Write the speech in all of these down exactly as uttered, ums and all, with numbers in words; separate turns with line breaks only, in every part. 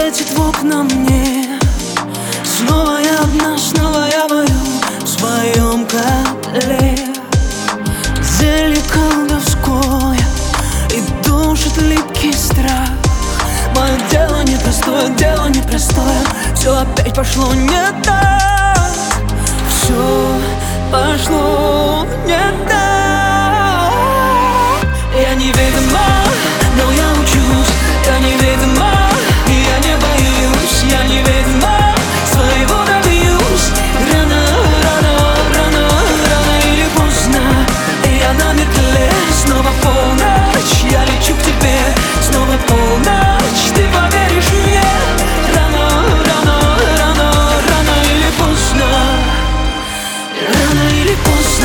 светит в окна мне. Снова я одна, снова я варю в своем котле. Зелье колдовское и душит липкий страх. Мое дело непростое, дело непростое. Все опять пошло не так. Все пошло не так. Я неведома, но я учусь. Я неведома, и я не боюсь. Я неведома, своего добьюсь. Рано, рано, рано, рано или поздно. И я на метле, снова полночь. Я лечу к тебе, снова полночь. Ты поверишь мне? Рано, рано, рано, рано или поздно. Рано или поздно.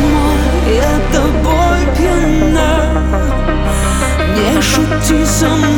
Шути со мной.